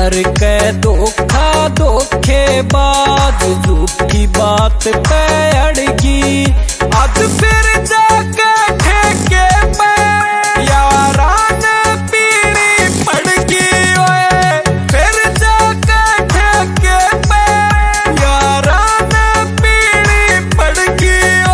करके धोखा धोखेबाज झूठी बात पे अड़गी। आज फिर जाके ठेके पे यारा ने पीड़ी पड़गी। ओए फिर जाके ठेके पे यारा ने पीड़ी पड़गी।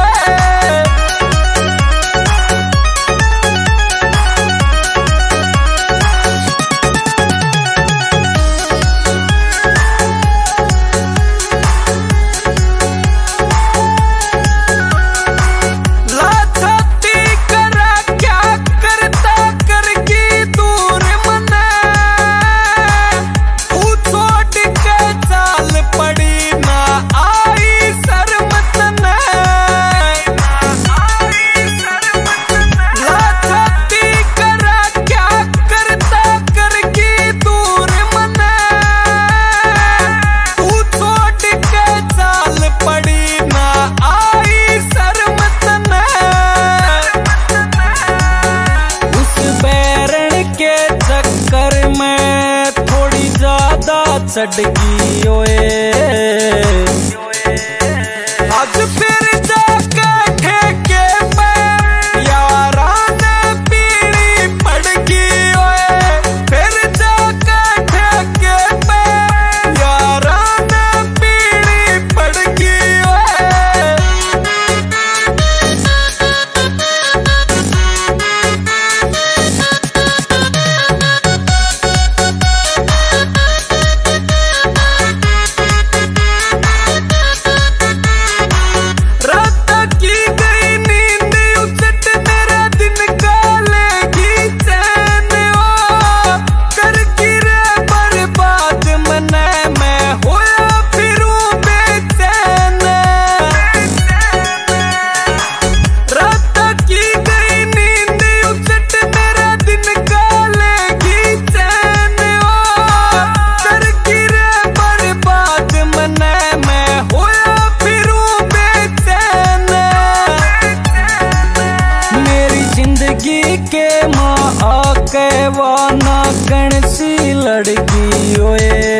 चढ़गी ओए आज फिर जाके ठेके पे यारा ने पीड़ी पड़गी। ओए फिर जाके ठेके पे यारा ने पीड़ी पड़गी। के माँ आके वाना गणसी लड़की। ओए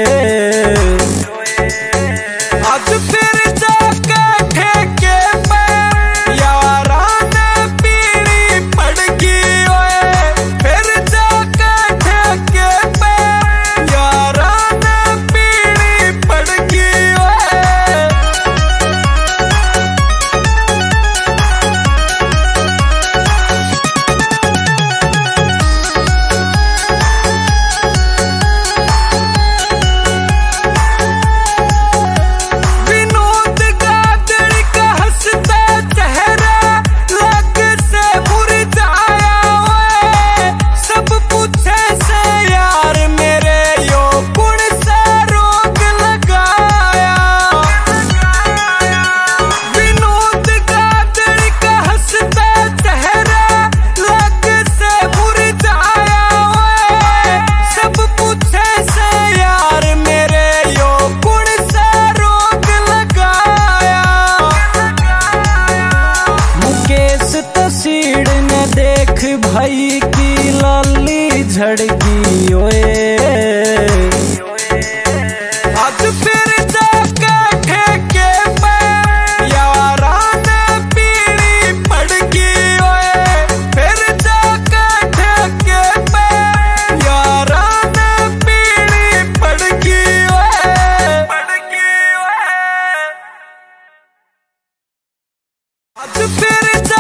आज फिर जाके ठेके पे यारा ने पीड़ी पड़गी। ओए फिर जाके ठेके पे यारा ने पीड़ी पड़गी। भाई की लाली झड़गी। ओए आज फिर जाके ठेके पे यारा ने पीड़ी पड़गी। ओए फिर जाके ठेके पे यारा ने पीड़ी पड़गी। आज फिर